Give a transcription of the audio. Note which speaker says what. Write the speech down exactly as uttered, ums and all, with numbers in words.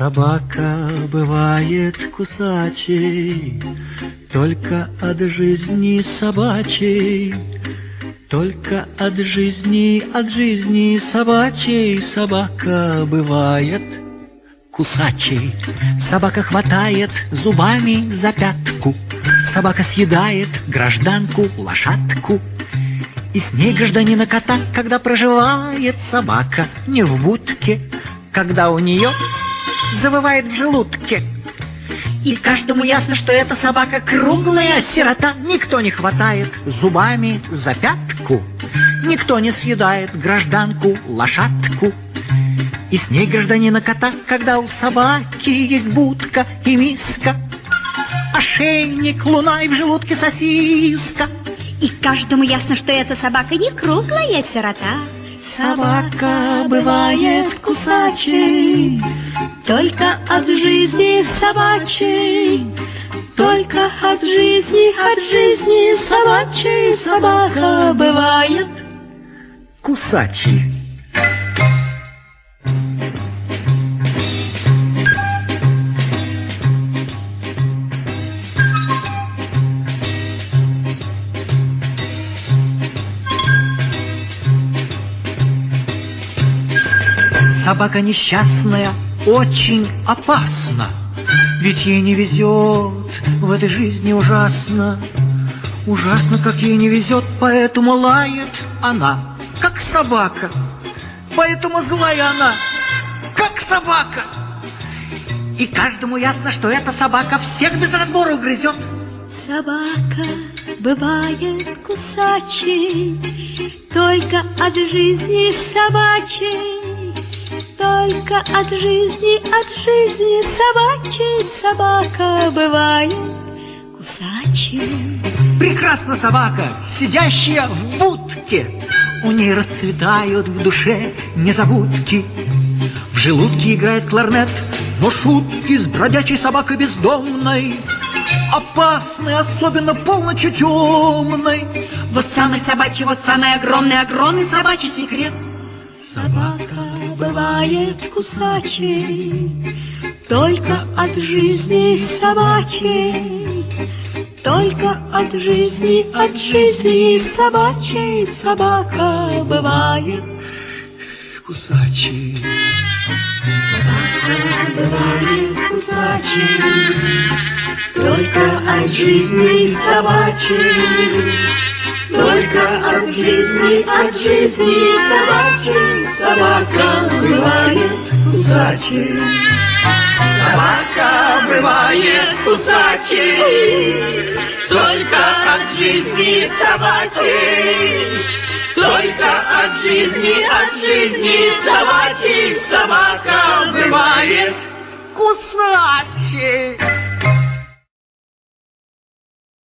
Speaker 1: Собака бывает кусачей, только от жизни собачей, только от жизни, от жизни собачей собака бывает кусачей. Собака хватает зубами за пятку, собака съедает гражданку лошадку. И с ней гражданина кота, когда проживает собака не в будке, когда у нее завывает в желудке. И каждому ясно, что эта собака круглая сирота. Никто не хватает зубами за пятку, никто не съедает гражданку лошадку. И с ней гражданина кота, когда у собаки есть будка и миска, ошейник, луна и в желудке сосиска.
Speaker 2: И каждому ясно, что эта собака не круглая сирота.
Speaker 1: Собака бывает кусачей, только от жизни собачей, только от жизни, от жизни собачей собака бывает кусачей. Собака несчастная очень опасна, ведь ей не везет в этой жизни ужасно. Ужасно, как ей не везет, поэтому лает она, как собака. Поэтому злая она, как собака. И каждому ясно, что эта собака всех без разбора грызет.
Speaker 2: Собака бывает кусачей, только от жизни собачей, только от жизни, от жизни собачей собака бывает кусачей.
Speaker 1: Прекрасна собака, сидящая в будке, у ней расцветают в душе незабудки. В желудке играет кларнет, но шутки с бродячей собакой бездомной опасны, особенно полночью темной.
Speaker 2: Вот самый собачий, вот самый огромный, огромный собачий секрет. Собака бывает кусачей, только от жизни собачей, только от жизни, от жизни собачей собака бывает
Speaker 1: кусачей.
Speaker 2: Собака бывает кусачей, только от жизни собачей, только от жизни, от жизни собачей собака бывает кусачей.
Speaker 1: Собака бывает кусачей, только от жизни собачей, только от жизни, от жизни собачей собака бывает кусачей.